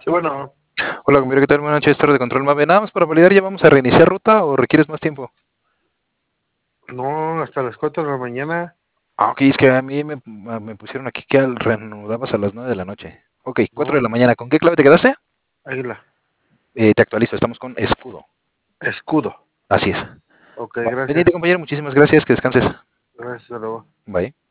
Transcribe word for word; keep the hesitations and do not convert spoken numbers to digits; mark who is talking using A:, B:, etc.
A: Sí, bueno,
B: Hola, compañero, ¿qué tal? Buenas noches, torre de control Mave. Nada más para validar, ¿ya vamos a reiniciar ruta o requieres más tiempo?
A: no, hasta las cuatro de la mañana.
B: Ah, ok, es que a mí me, me pusieron aquí que al reanudabas a las nueve de la noche. Ok, cuatro de
A: No,
B: la mañana. ¿Con qué clave te quedaste?
A: águila.
B: Eh, te actualizo, estamos con escudo.
A: Escudo.
B: Así es.
A: Ok,
B: Va,
A: gracias.
B: pendiente, compañero, muchísimas gracias, que descanses.
A: Gracias, hasta luego.
B: Bye.